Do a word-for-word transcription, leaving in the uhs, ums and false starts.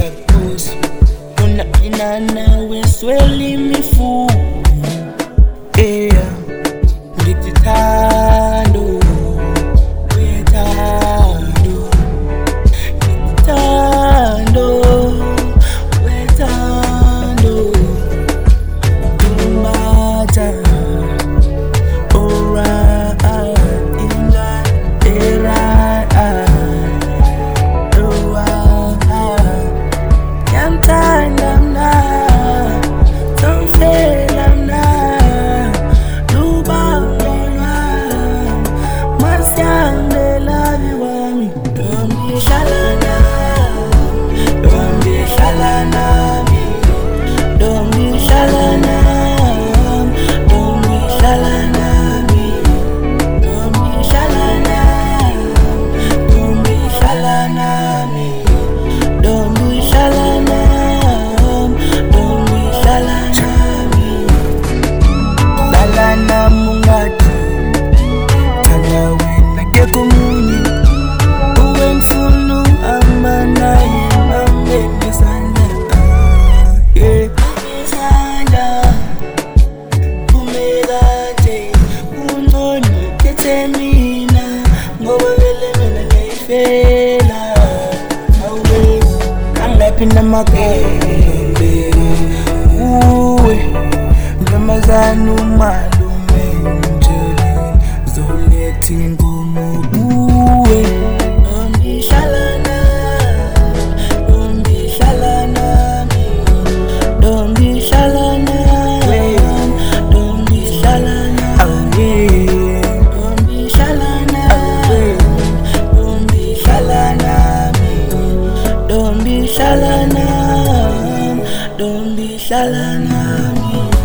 pose. Una inana we swelling me full. Yeah, lititando, wetando, lititando, wetando, dumata, alright, in that era, alright, can't time them now, don't fail them now. Mina ngoba vele mina ngiyifela awe angaphinda magembe uwe ngamazana umalume njeli zolethi inkomo uwe ngishalana ngishalana ngishalana Don't be shalana, don't be shalana.